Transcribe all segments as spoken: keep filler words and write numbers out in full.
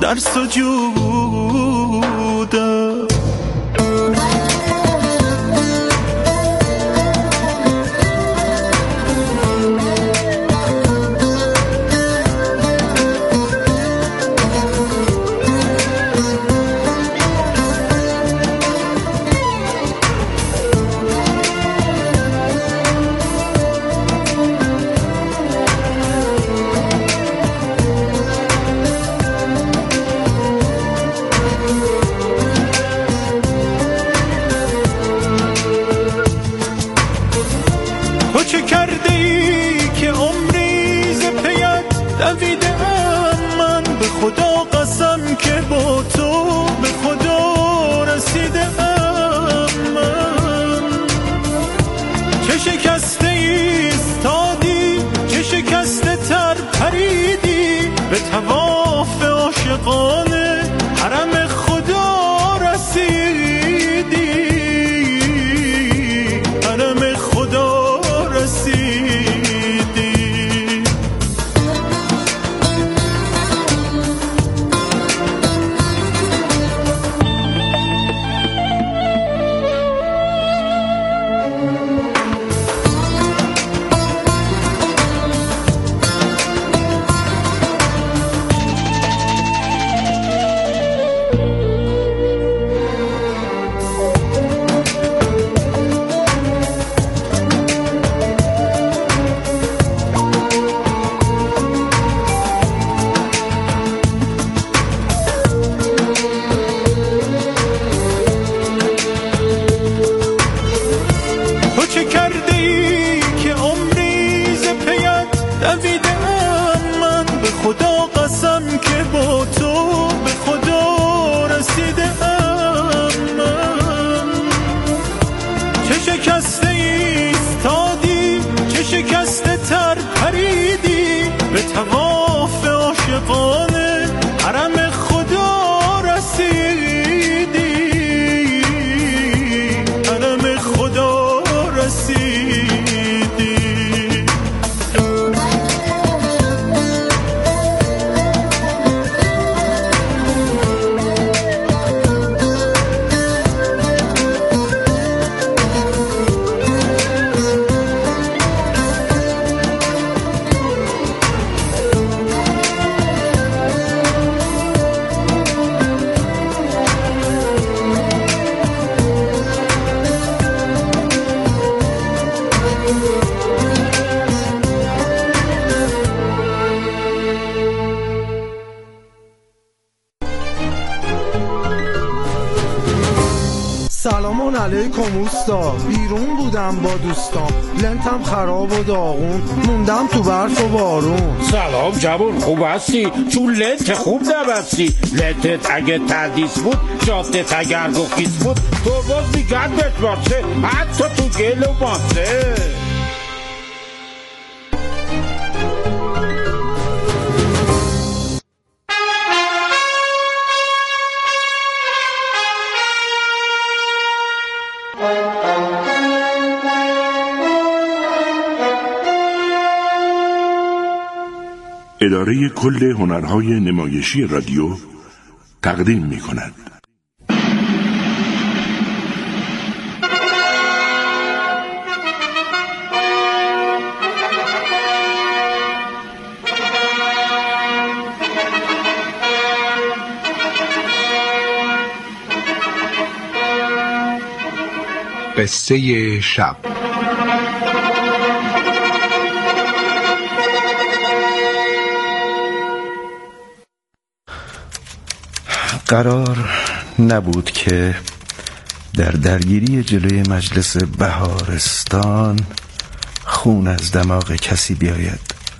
در سجودم. سلام علیکم اوستا، بیرون بودم با دوستام، لنتم خراب و داغون، موندم تو برف و بارون. سلام جوون، خوب هستی؟ چون لنت خوب نبستی. لنتت اگه تردیس بود، جادت اگر رخیص بود، تو باز میگن بهت باشه، حتی تو گل و ماسه. اداره کل هنرهای نمایشی رادیو تقدیم می کند. قصه شب. قرار نبود که در درگیری جلوی مجلس بهارستان خون از دماغ کسی بیاید،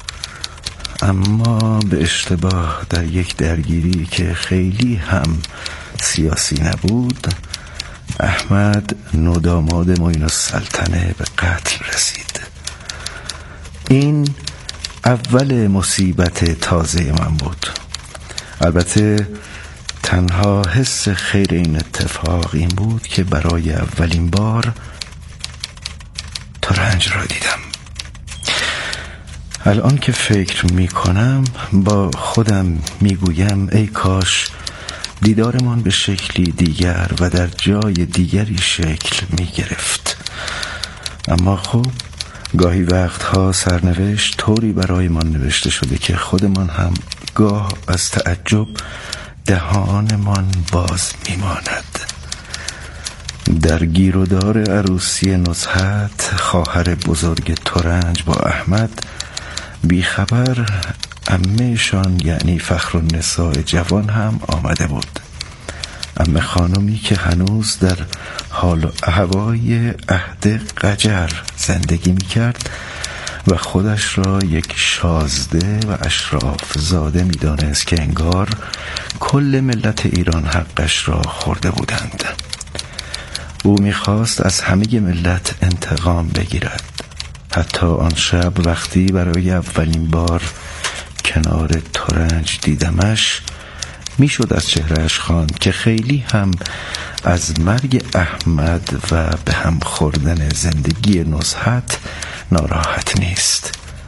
اما به اشتباه در یک درگیری که خیلی هم سیاسی نبود، احمد نوداماد معین السلطنه به قتل رسید. این اول مصیبت تازه من بود. البته تنها حس خیر این اتفاق این بود که برای اولین بار ترنج را دیدم. الان که فکر میکنم با خودم میگویم ای کاش دیدارمان به شکلی دیگر و در جای دیگری شکل میگرفت. اما خب گاهی وقتها سرنوشت طوری برایمان نوشته شده که خودمان هم گاه از تعجب دهانمان باز میماند. در گیرودار عروسی نزهت خواهر بزرگ ترنج با احمد بیخبر عمه‌شان یعنی فخرالنساء جوان هم آمده بود. عمه خانمی که هنوز در حال و احوای عهد قجر زندگی میکرد و خودش را یک شازده و اشراف زاده میدانست که انگار کل ملت ایران حقش را خورده بودند. او میخواست از همه ملت انتقام بگیرد. حتی آن شب وقتی برای اولین بار کنار ترنج دیدمش میشد از چهرهش خواند که خیلی هم از مرگ احمد و به هم خوردن زندگی نزهت ناراحت نیست.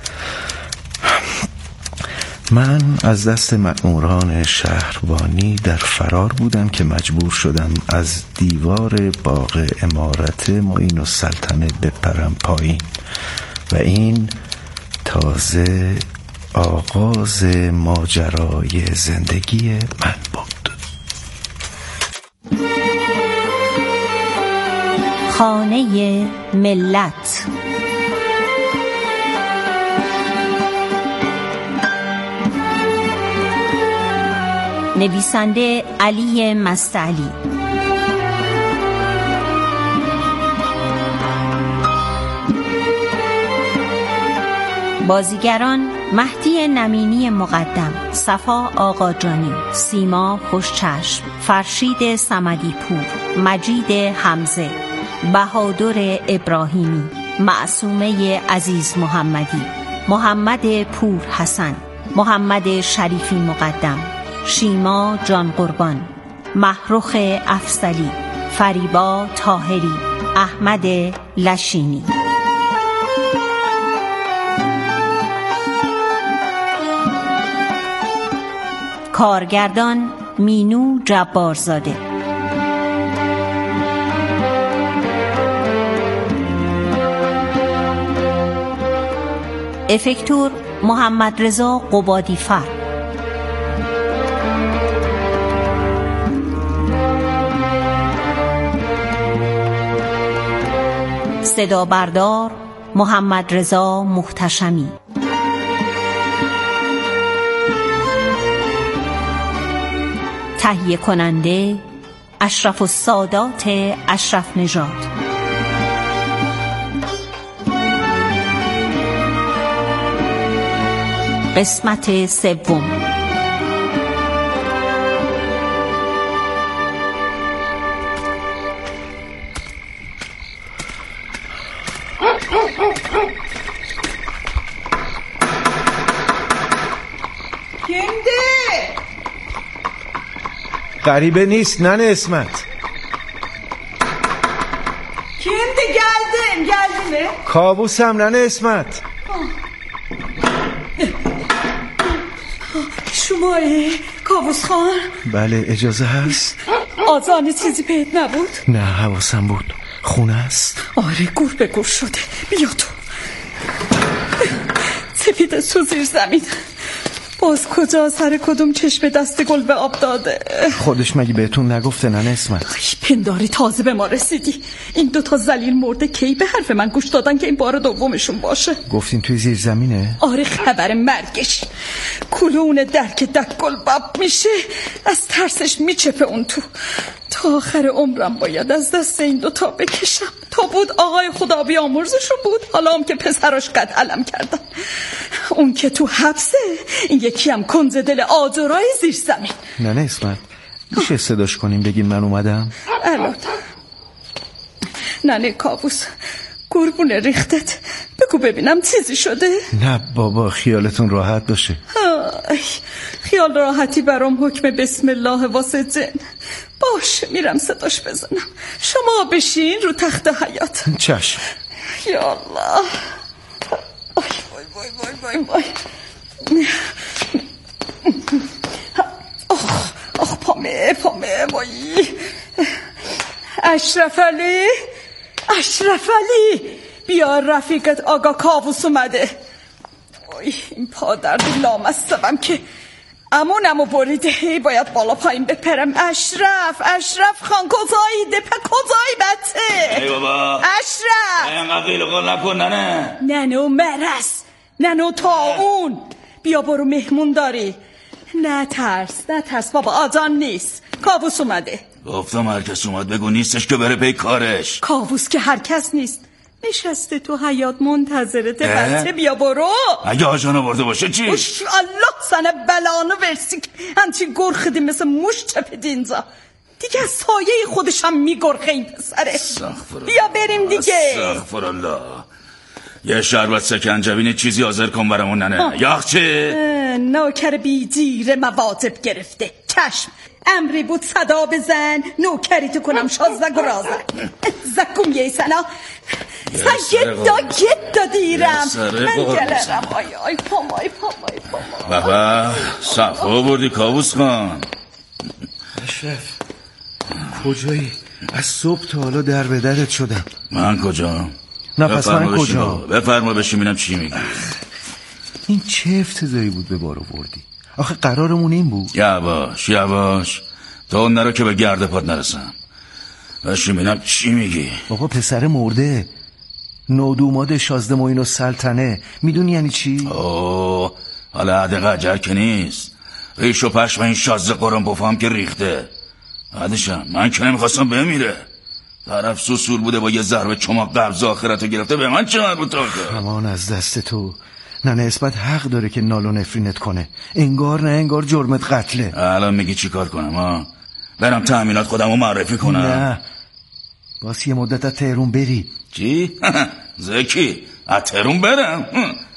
من از دست مأموران شهربانی در فرار بودم که مجبور شدم از دیوار باغ امارت معین السلطنه بپرم پایین و این تازه آغاز ماجرای زندگی من بود. خانه ملت. نویسنده علی مستعلی. بازیگران: مهدی نمینی مقدم، صفا آقاجانی، سیما خوشچشم، فرشید صمدی پور، مجید حمزه، بهادر ابراهیمی، معصومه عزیز محمدی، محمد پور حسن، محمد شریفی مقدم، شیما جان قربان، محروخ افضلی، فریبا طاهری، احمد لشینی. کارگردان: مینو جبارزاده. افکتور: محمد رضا قبادی فر. صدا بردار: محمد رضا محتشمی. تهیه کننده: اشرف السادات اشرف نژاد. قسمت سوم. غریبه نیست ننه اسمت. Kimdi geldim geldim mi? کابوسم ننه اسمت. شمایی کابوس خان؟ بله اجازه هست؟ آزانی چیزی پیت نبود؟ نه حواسم بود. خونه است؟ آره گور به گور شده. بیا تو. سپید سو زیر زمین. باز کجا سر کدوم چشم دست گل به آب داده؟ خودش مگه بهتون نگفته ننه اسمت؟ ای پنداری تازه به ما رسیدی. این دوتا ذلیل مرده کی به حرف من گوش دادن که این بار دومشون باشه؟ گفتین توی زیر زمینه؟ آره خبر مرگش. کلون درک دک گل باب میشه، از ترسش میچپه اون تو. تا آخر عمرم باید از دست این دوتا بکشم. تا بود آقای خدا بیامرزشون بود، حالا هم که پسراش قد علم کردن. اون که تو حبسه، این یکی هم کنز دل آجرای زیر زمین. نه نه اسمت میشه صداش کنیم بگیم من اومدم؟ الان نه نه کابوس قربون ریختت، بگو ببینم چیزی شده؟ نه بابا خیالتون راحت باشه. آی خیال راحتی برام حکم بسم الله واسه جن. باشه میرم صداش بزنم. شما بشین رو تخت حیات. چشم. یا الله. آی وای وای وای وای وای. آخ آخ پامه پامه وای. اشرف علی اشرف علی بیا رفیقت آقا کاووس اومده. وای این پا درد لامصبم که امونمو بریده، هی باید بالا پایین بپرم. اشرف اشرف خان کجایی؟ دپه کجایی بته؟ ای بابا اشرف اینقدر قیل قال نکن. ننه ننو مرس ننو طاعون. بیا برو مهمون داری. نه ترس نه ترس بابا، آجان نیست. کاووس اومده. گفتم هر کس اومد بگو نیستش که بره پی کارش. کاووس که هر کس نیست، نشسته تو حیاط منتظرته. بچه بیا برو. اگه آجان آورده باشه چی؟ اوش الله سنه بلانو ورسی که همچی گرخدی مثل موش چپدی اینجا. دیگه از سایه خودشم میگرخه این پسره. بیا بریم دیگه. استغفرالله. یه شربت سکنجبین چیزی حاضر کن برامون ننه. یاخچه نوکر بیجیر مواظب گرفته. چشم امری بود صدا بزن نوکری تو کنم شازده گرازه. زکم یه سنا سن گدا گدا دیرم من گلرم. آی آی پامای پامای پامای. بابا صفا بردی کاووس خان. اشرف کجایی؟ از صبح تا حالا در به درت شدم. من کجا؟ نه پس من کجا؟ بفرما بشین ببینم چی میگی. این چه افتضایی بود به بار آوردی؟ آخه قرارمون این بود. یواش یواش تا اون نرو که به گرد پات نرسم. بشین ببینم چی میگی. بابا پسر مرده، نودوماد شازده معین السلطنه. میدونی یعنی چی؟ اوه حالا عده قجر که نیست. ریش و پشم این شازده قرآن بفهم که ریخته. عدشم من که نمیخواستم بمیره. طرف سوسول بوده با یه ضربه چماق قبض آخرتو گرفته. به من چه مربوط آخه؟ امان از دست تو. نه نسبت حق داره که نال و نفرینت کنه. انگار نه انگار جرمت قتله. الان میگی چی کار کنم ها؟ برم تأمینات خودمو معرفی کنم؟ نه باس یه مدت از تهرون بری. چی؟ زکی از تهرون برم؟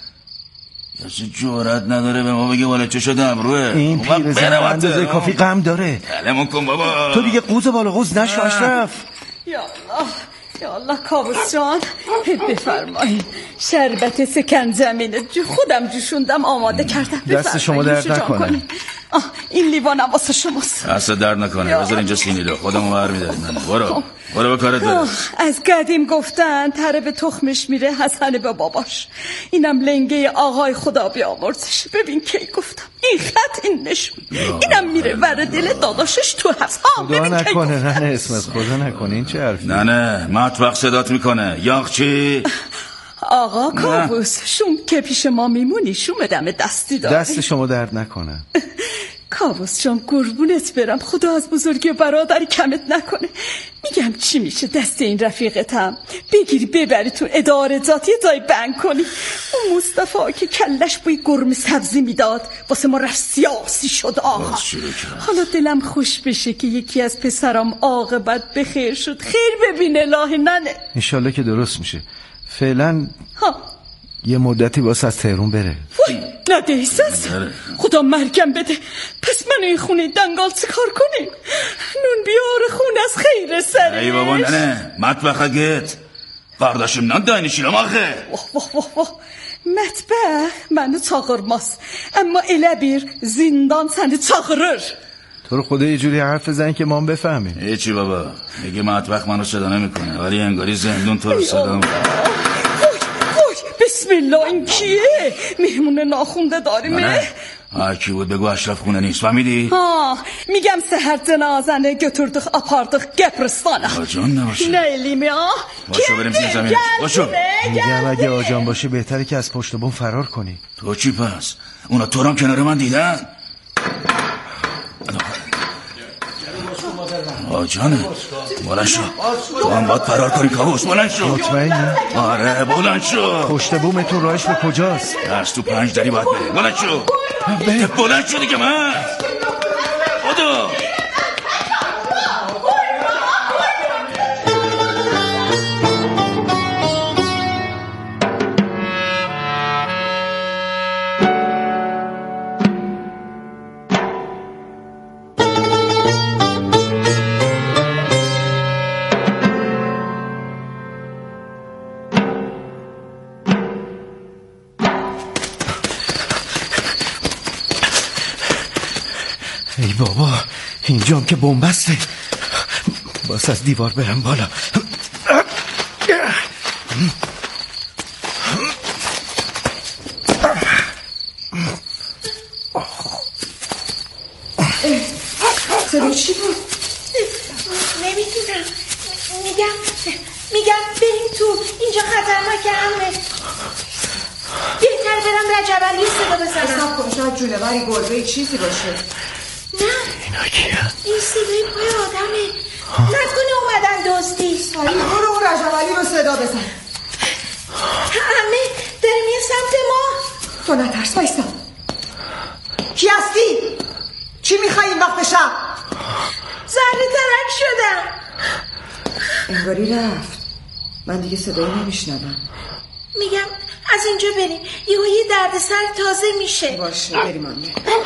کسی جرأت نداره به ما بگه والا چه شده امروه. این پیرزن اندازه کافی غم داره. کلمون کن بابا. تو دیگه قوز بالا قوز نشو اشرف. یا الله یا الله کاووس جان بفرمایید. شربت سکنجبینه خودم جوشوندم آماده کردم. دست شما درد نکنه. آه این لیوان هم واسه شماست. دست درد نکنه. بذار اینجا سینیلو خودمو برمی‌داریم. برو برو به کارت برس. از قدیم گفتن تره به تخمش میره حسن به باباش. اینم لنگه آقای خدا بیامرزش. ببین کی گفتم این خط این نشون. اینم میره ور دل داداشش تو هست. خدا نکنه نه اسمت خدا نکنه. این چه حرفی؟ نه نه مطبخ صدات میکنه. یاخچی آقا کاووس شوم که پیش ما میمونی شوم دم دستی داری. دست شما درد نکنه. کاووس جان قربونت برم. خدا از بزرگی و برادری کمت نکنه. میگم چی میشه دست این رفیقتم بگیری ببری تو اداره ذاتی جای بنک کنی. اون مصطفی که کلش بوی گرم سبزی میداد واسه ما رفت سیاسی شد. آقا حالا دلم خوش بشه که یکی از پسرام عاقبت بخیر شد. خیر ببین الهی ننه. انشالله که درست میشه. فعلا ها یه مدتی واسه از تهرون بره. وای ندیسست خدا مرگم بده. پس من این خونه دنگال چه کار کنیم؟ نون بیار خونه از خیر سرش. ای بابا نه مطبخ گت قرداشم نان داینشیلم آخه. واه واه واه واه مطبخ منو چاقرماس اما الابیر زندان سنه چاقرر. تو رو خدا یه جوری حرف بزن که ما هم بفهمیم. هیچی بابا میگه مطبخ منو صدا نمیکنه ولی انگاری زندون تو رو صدا میکنه. بسم الله این کیه؟ مهمون ناخونده داریمه؟ هر کی بود بگو اشرف خونه نیست فهمیدی؟ ها میگم سهر جنازنه götürdük apardık قبرستانه. آجان نباشه. نه الیمه ها باشو بریم زیر زمین. باشو میگم اگه آجان باشه بهتره که از پشت بوم فرار کنی. تو چی پس؟ اونا تو رام کنار من دیدن؟ آجانه بلند شو. تو هم باید فرار کنی کاووس. بلند شو. مطمئنی؟ آره بلند شو. پشت بومتون راهش به کجاست؟ درست تو پنج دری باید بری. بلند شو. بلند شو دیگه من خدا. اینجام که بنبسته. باز از دیوار برم بالا. صدا چی بود؟ نمیدونم. میگم میگم بریم تو، اینجا خطرناکه همه. بهتر برم رجب علی صدا بزنم. حساب کن شاید جونوری گربه چیزی باشه. نه اینا کیه؟ این صدای پای آدمه. نکنه اومدن دوستی. سایی برو اون رجب علی رو صدا بزن. همه داره میاد سمت ما. تو نترس بایستا. کی هستی؟ چی میخوایی این وقت شب؟ ذره ترک شدم. انگاری رفت. من دیگه صدایی نمیشنوم. میگم از اینجا بریم، یهو یه دردسر تازه میشه. باشه بریم آنه.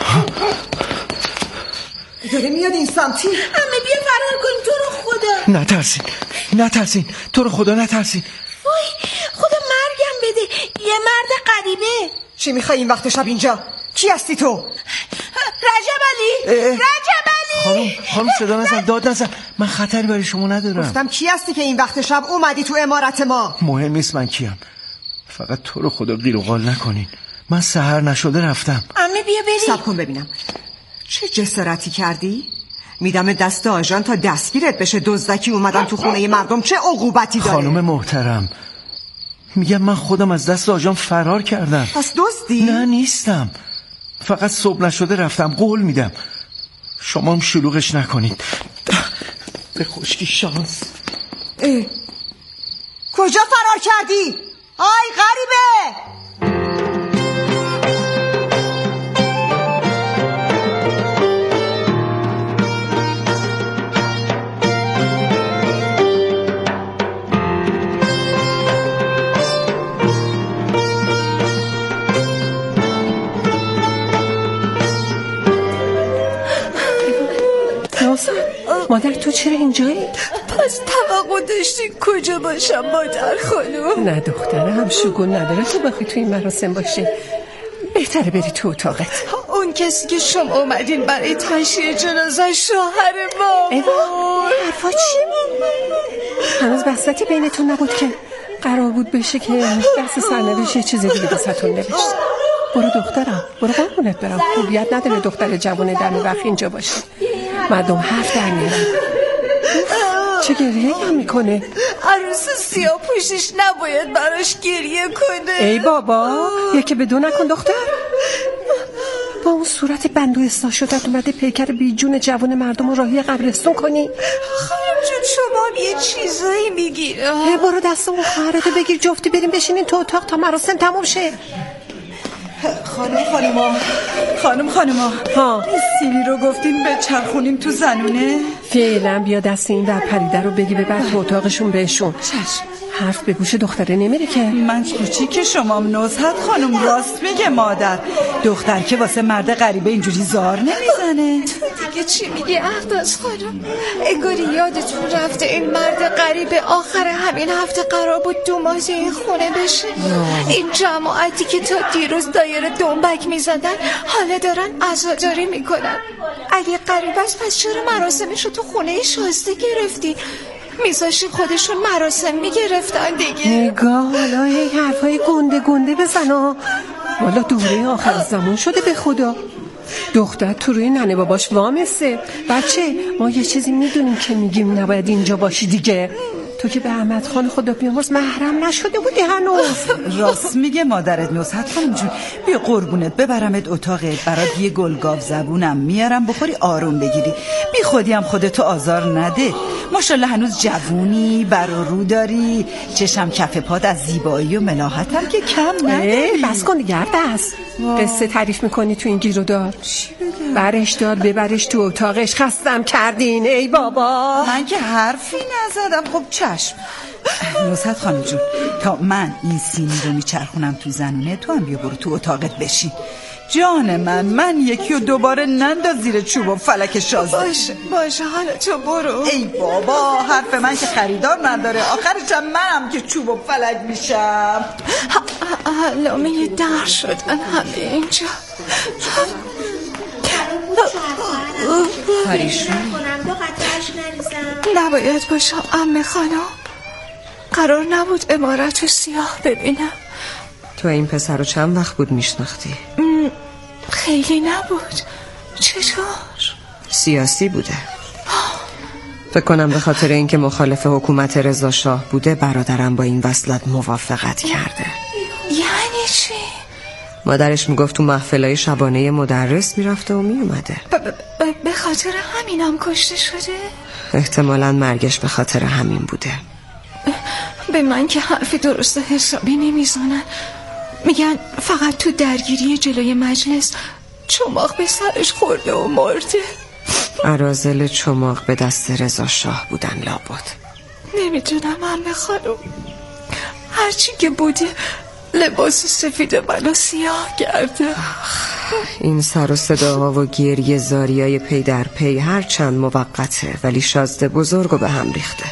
داره میاد این سمتی. همه بیا فرار کنیم، تو رو خدا. نترسین نترسین تو رو خدا نترسین. وای خدا مرگم بده، یه مرد غریبه. چی میخوای این وقت شب اینجا؟ کی هستی تو؟ رجب علی. رجب علی. خانم خانم صدا نزن، داد نزن، من خطری برای شما ندارم. گفتم کی هستی که این وقت شب اومدی تو عمارت ما؟ مهم نیست من کیم، فقط تو رو خدا قیر و قال نکنین. من سحر نشده رفتم. عمه بیا بریم. صبر کن ببینم چه جسارتی کردی؟ میدم دست آژان تا دستگیرت بشه. دزدکی اومدن تو خونه مردم، چه عقوبتی داره؟ خانم محترم میگم من خودم از دست آژان فرار کردم. پس دزدی؟ نه نیستم، فقط صبح نشده رفتم. قول میدم شما هم شلوغش نکنید. به خشکی شانس. اه. کجا فرار کردی؟ آی غریبه. مادر تو چرا اینجایی؟ پس توقع داشتی کجا باشم مادر خانم؟ نه دختره هم شگون نداره تو بخوای تو این مراسم باشی. بهتره بری تو اتاقت. اون کسی که شما اومدین برای تشییع جنازه شوهر ما. ایوا حرفا چی؟ هنوز بحثتی بینتون نبود که قرار بود بشه که دست سرنوشت یه چیزی دیگه دستتون نوشت. برو دخترم برو قربونت برم. خوبیت نداره دختر جوان دمی وقت اینجا باشه. مردم حرف در میارن. چه گریه هم میکنه؟ عروس سیاه پوشش نباید براش گریه کنه. ای بابا یکی به دو نکن دختر. با اون صورت بند و اصلاح شدت اومده پیکر بیجون جوان مردم رو راهی قبرستون کنی؟ خانم جون شما هم یه چیزایی میگی. برو دست اون خواهرتو بگیر جفتی بریم بشینین تو اتاق تا مراسم تموم شه. خانم خانوما خانم خانوما ها این سیلی رو گفتین به چرخونیم تو زنونه؟ فعلا بیا دست این در پریده رو بگی ببر تو اتاقشون بهشون. چشم. حرف به گوش دختره نمیره که. من کوچیک شمام نزهت خانم راست میگه مادر. دختر که واسه مرد غریبه اینجوری زار نمیزنه. تو دیگه چی میگی احداث خانم؟ انگاری یادتون رفته این مرد غریبه آخر همین هفته قرار بود دو ماه این خونه بشه. این جماعتی که تا دیروز دایره دنبک میزدن حالا دارن عزاداری میکنن. اگه غریبه است پس چرا مراسمش رو تو خونه شازده گرفتی؟ میذاشی خودشون مراسم میگرفتن دیگه. نگاه حالا این حرفای گنده گنده بزن. والا دوره آخر زمان شده به خدا. دختر تو روی ننه باباش وامسه. بچه ما یه چیزی میدونیم که میگیم نباید اینجا باشی دیگه. تو که به احمد خان خدا بیامرز محرم نشده بودی هنوز. راست میگه مادرت نزهت خانم جون. بیا قربونت ببرمت اتاقت برات یه گلگاو زبونم میارم بخوری آروم بگیری. بی خودی هم خودتو آزار نده. ماشاءالله هنوز جوونی بر و رو داری. چشم کف پاد از زیبایی و ملاحتم که کم نداری. بس کن دیگه دست قصه تعریف میکنی تو این گیرودار. برش دار ببرش تو اتاقش. خستم کردین ای بابا. من که حرفی نزدم. خب چشم نزهت خانم جون تا من این سینی رو میچرخونم تو زنونه تو هم بیا برو تو اتاقت بشین. جان من من یکی و دوباره ننداز زیر چوب و فلک شازده. باشه باشه حالا تو برو. ای بابا حرف من که خریدار نداره. آخرش هم منم که چوب و فلک میشم. علامه یه در شدن همه اینجا. پریشون دو قطعهش نریزم. نباید باشم عمه خانم. قرار نبود عمارت سیاه ببینم. تو این پسر رو چند وقت بود میشناختی؟ خیلی نبود. چطور؟ سیاسی بوده. فکر کنم به خاطر اینکه مخالف حکومت رضا شاه بوده برادرم با این وصلت موافقت کرده. یعنی چی؟ مادرش میگفت تو محفلای شبانه مدرس میرفته و میومده. به خاطر همینم کشته شده؟ احتمالاً مرگش به خاطر همین بوده. به من که حرفی درست حسابی نمیزنن. میگن فقط تو درگیری جلوی مجلس چماق به سرش خورده و مرده. اراذل چماق به دست رضا شاه بودن لابد. نمیدونم عمه خانم. هرچی که بوده لباس سفید منو سیاه کرده. این سر و صداها و گریه زاریای پی در پی هر چند موقته ولی شازده بزرگو به هم ریخته.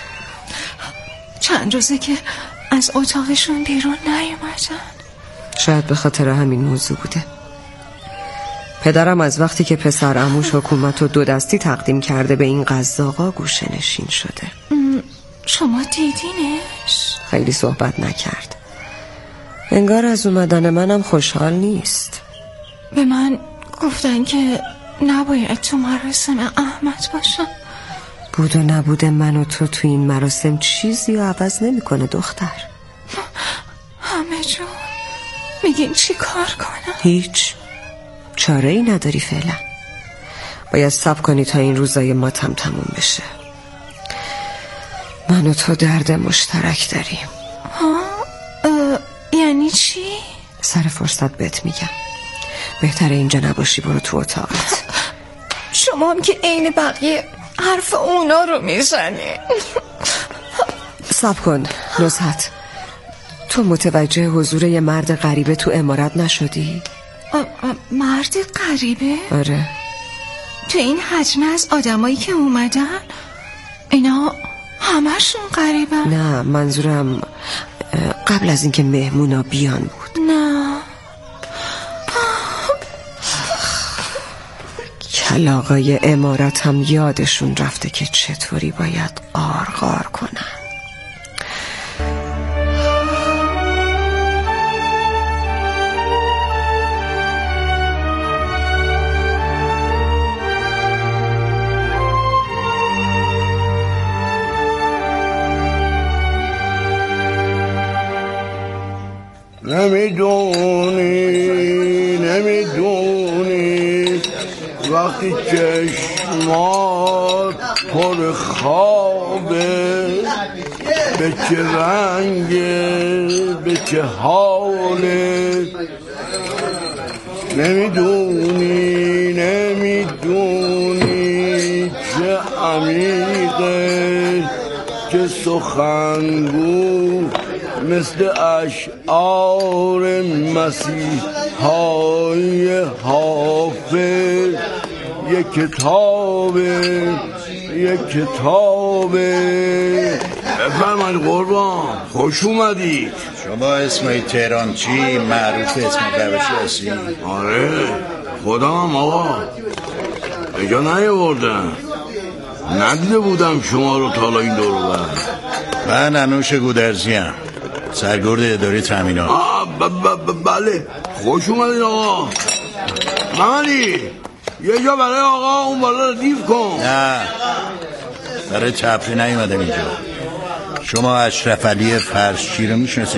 چند روزه که از اتاقشون بیرون نیومدن. شاید به خاطر همین موضوع بوده. پدرم از وقتی که پسر عموش حکومت رو دو دستی تقدیم کرده به این قزاقا گوشه نشین شده. شما دیدینش؟ خیلی صحبت نکرد. انگار از اومدن منم خوشحال نیست. به من گفتن که نباید تو مراسم احمد باشم. بود و نبوده من و تو تو این مراسم چیزی رو عوض نمی کنه دختر. همه جون میگین چی کار کنم؟ هیچ چاره ای نداری فعلا. باید صبر کنی تا این روزای ماتم تموم بشه. من و تو درد مشترک داریم. ها؟ یعنی چی؟ سر فرصت بهت میگم. بهتره اینجا نباشی، برو تو اتاقت. شما هم که عین بقیه حرف اونا رو میزنی. صبر کن نزهت. تو متوجه حضور یه مرد غریبه تو عمارت نشدی؟ مرد غریبه؟ آره. تو این حجم از آدمایی که اومدن اینا همشون غریبه؟ نه منظورم قبل از اینکه مهمونا بیان بود. نه کلاغای عمارت هم یادشون رفته که چطوری باید قار قار کنن. نمیدونی نمیدونی وقتی چشمات پر خوابه به چه رنگه به چه حاله. نمیدونی نمیدونی چه عمیقه چه سخنگو مثل اشعار مسیحای حافظ. یک کتابه یک کتابه. بفرمایید قربان، خوش اومدید. شما اسم تهران چی؟ معروف اسم روشی هستی؟ آره خودم آقا. اینجا نیاوردن، ندیده بودم شما رو تالا این دور بر. من انوش گودرزیم، سرگرد اداره تامینات. بله خوش اومدین آقا. محمدی یه جا برای آقا اون بالا ردیف کن. نه برای تفریح نیومدم اینجا. شما اشرف علی فرشچی رو میشناسی؟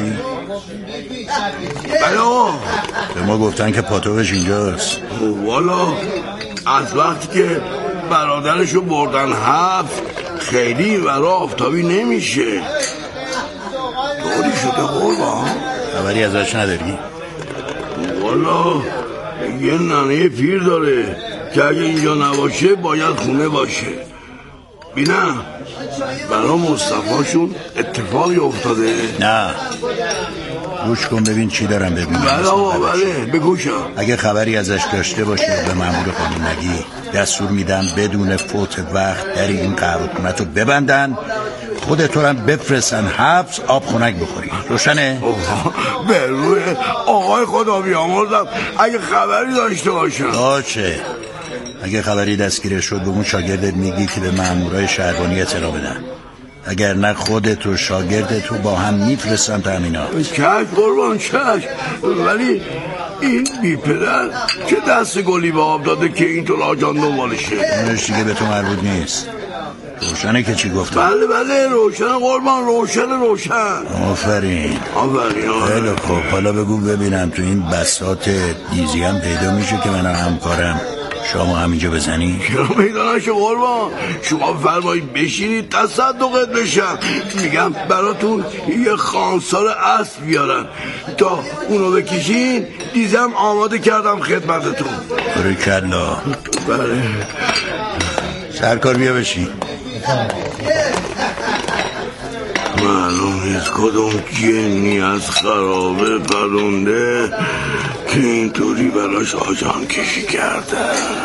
بله آقا. به ما گفتن که پاتوقش اینجاست. والا از وقتی که برادرشو بردن هفت خیلی برای آفتابی نمیشه. دوری شده قربان. خبری ازش نداری؟ والا یه ننه پیر داره که اگه اینجا نباشه باید خونه باشه. بینم برای مصطفاشون اتفاقی افتاده. نه گوش کن ببین چی دارم ببین. بله آقا بله بگوشم. اگه خبری ازش داشته باشه به مأمور قانونگی دستور میدم بدون فوت وقت در این قهوه‌خونه رو ببندن، خودتو هم بفرستن حبس، آب خنک بخوری. روشنه؟ به روی آقای خدا بیامرزم اگه خبری داشته باشم. باشه اگه خبری دستگیر شد به اون شاگردت میگی که به مامورای شهربانی اطلاع بدن، اگر نه خودت و شاگردت رو با هم میفرستن تامینات. چش قربان چش، ولی این بی پدر که دست گلی به آب داده که اینطور آجان دنبالشه؟ اونش دیگه به تو مربوط نیست. روشنه که چی گفتم؟ بله بله روشن قربان، روشن روشن. آفرین آفرین. خیلی خوب، حالا بگو ببینم تو این بساط دیزی هم پیدا میشه که من همکارم شما همینجا بزنی؟ چرا پیدا نشه قربان؟ شما فرمایید بشینید تصدقت بشم. میگم براتون یه خانسار اسب بیارن تا اونو بکشین. دیزم آماده کردم خدمتتون. بارکالله. بله سرکار بیا بشین. معلوم نیست کدوم جنی از خرابه پرونده که اینطوری براش آجان کشی کرده.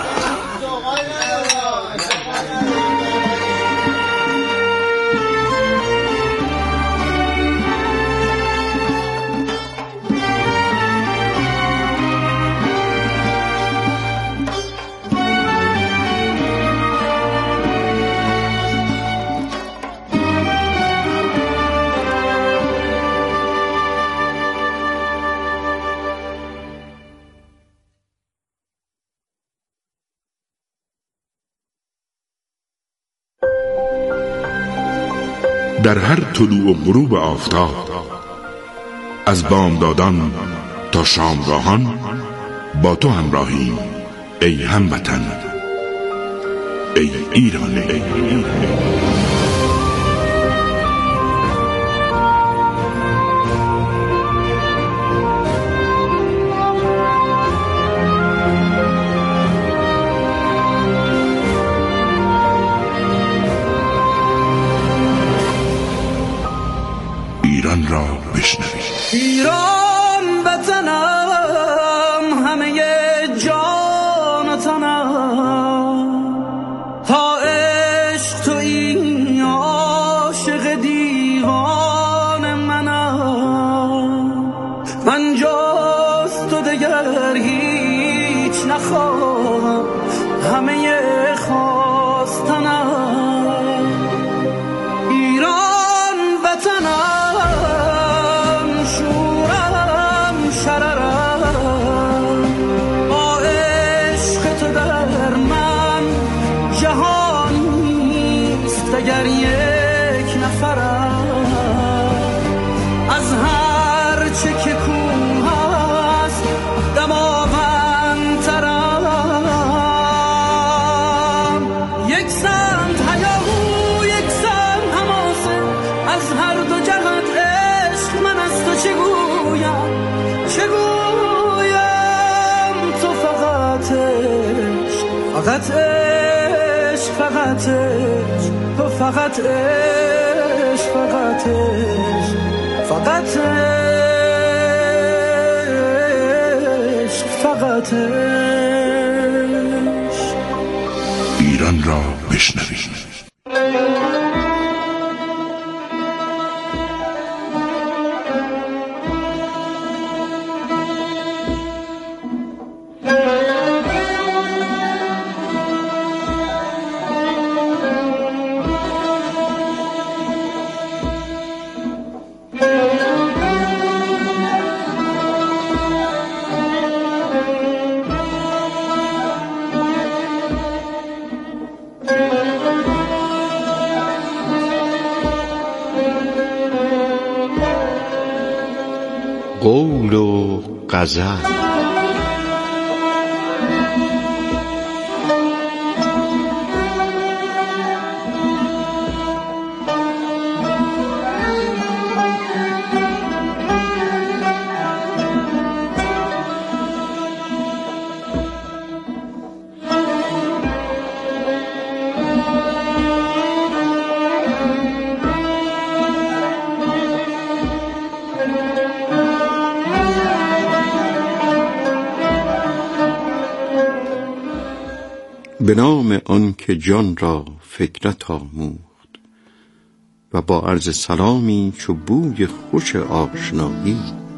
در هر طلوع و غروب آفتاب، از بامدادان تا شامگاهان با تو همراهیم ای هموطن، ای ایران، ای ایران. ایران را بشنوید. ایران وطنم، همه جان و تنم، تا عشق تو این عاشق دیوان منم. من جز تو دگر هیچ نخواهم، همه خواستنم. اگر یک نفرم از هر چه که کوه هست دماوندترم. یک سمت هیاهو یک سمت حماسه، از هر دو جهت عشق من از تو چه گویم چه گویم. تو فقط عشق فقط عشق فقط عشق، تو فقط عشق فقط عشق فقط عشق فقط عشق. ایران را بشنوید. قول و غزل. به نام آن که جان را فکرت آموخت و با عرض سلامی چو بوی خوش آشنایی